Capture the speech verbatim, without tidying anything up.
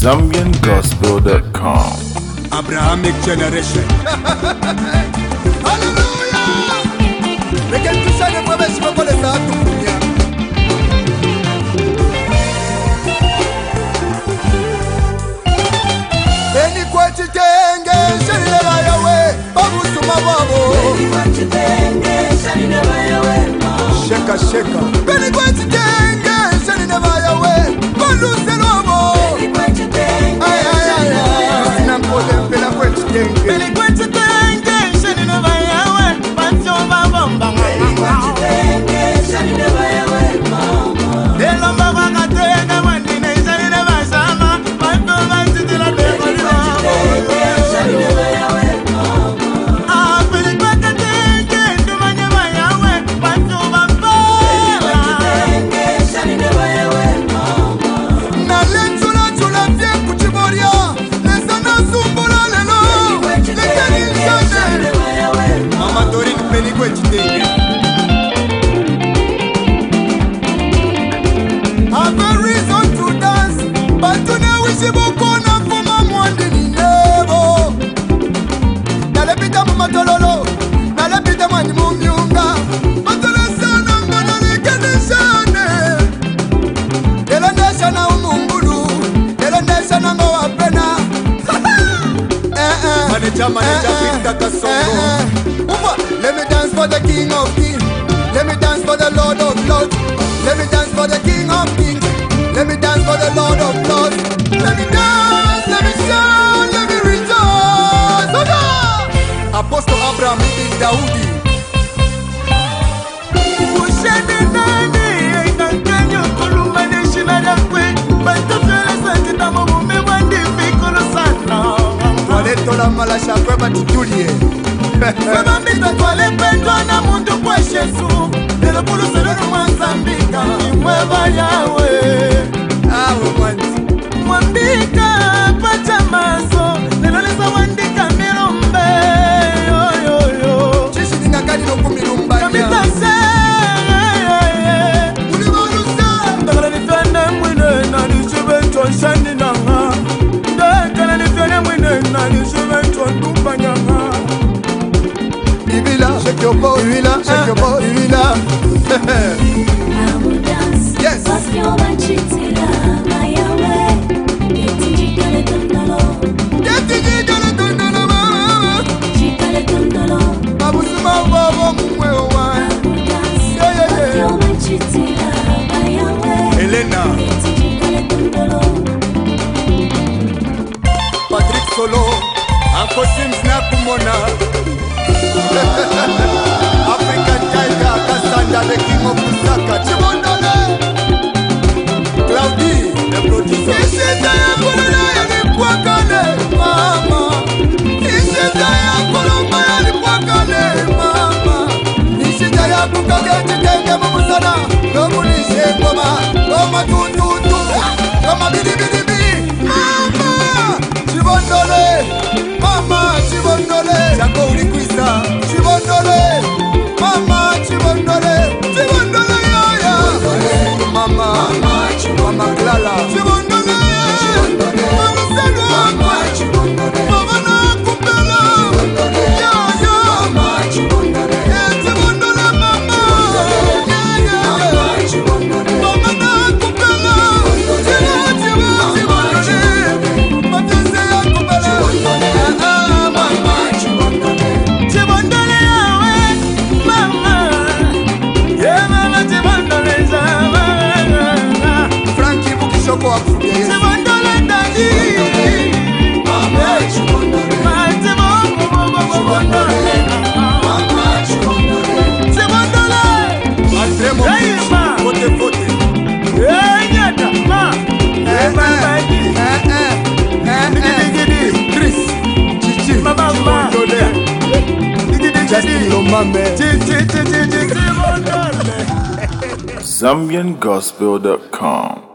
Zambian Gospel dot com. Abrahamic generation. Hallelujah. We can do something for us for the start. Any quantitenge, shall I away? Babu Sumabo. Any quantitenge, shall I away? Shaka shaka. Any quantitenge, shall I away? Babu Sumabo. Any quantitenge, ay ay ay. Nampo de pela quantitenge. Any quantitenge, shall I away? Pancho babamba. Any quantitenge, shall I away? Mama. De lomba wakatenge mandine shall I sama. Pancho basitila de. Let me dance for the King of Kings. Let me dance for the Lord of Lords. Let me dance for the King of Kings. Let me dance for the Lord of Lords. Let me dance, let me shout, let me rejoice. Oh God! Apostle Abraham ibn Daudi. Ushene nani ikankanyo kulumane shimada kwe. Basta fele sakita mume wandi fikolo sana. Tola malasha kwa batitulie. Kwa mbita kwa lependwa na mundu kwa Yesu. Nelo pulu sereno mwanzambika. Mweba yawe. Awe mwanzi. Mwambika pacha maso. Nelo lisa wandika mirumbe. Yo yo yo. Chishi dinga kadi no kumirumba. Kamita se. Ulimalusa. Ndakala nifende mwine. Na nishube nchonshani na nga. Ndakala nifende mwine. Na nishube nchontumba nyanga. Ibila, shake your body, Ibila, shake your body, Ibila. I will dance, yes. Parce qu'on va chiter la Yahweh. Yeti dans le tondolo, Yeti dans le tondolo, chita le tondolo. Babu Sumabo, mwe owa. I will dance, Yeah, yeah, parce yeah. qu'on va chiter la Yahweh. Elena, Yeti dans le tondolo. Patrick Solo, Uncle Sims na kumona. African Tiger, Cassandra, the king of Lusaka. Chibondole, Claudie, the producer. Isita ya kulula ya nipwakale, mama. Isita ya kuluma ya nipwakale, mama. Isita ya kukage chitenge mabusana. Nomulishe ngoma, ngoma tututu. Ngoma bidi bidi bidi. Mama, Chibondole, mama, Chibondole. Chako ulikwisa, Chibondole, mama, Chibondole, Chibondole yaya. Mama, mama Clara, Chibondole, mama Sandra, mama Nakupela, yaya. Eh, Chibondole mama, yaya. Mama Nakupela, Chibo, Chibo, Chibondole, Matese Yakupela, ah, ah, mama. Chibondole yawe, mama. Yeah, mama, Chibondole zama. Frankie Bukishoko akufubia Yesu. Chibondole daddy. Mama, Chibondole. Ma, Chibondole. Chibondole. Mama, Chibondole. Chibondole. Andre Mokichi, fote fote. Eh, nyata, ma. Eh, ma, eh, eh, eh, eh. Chris, Chichi, Chibondole. Justin Lomame. Zambian Gospel dot com.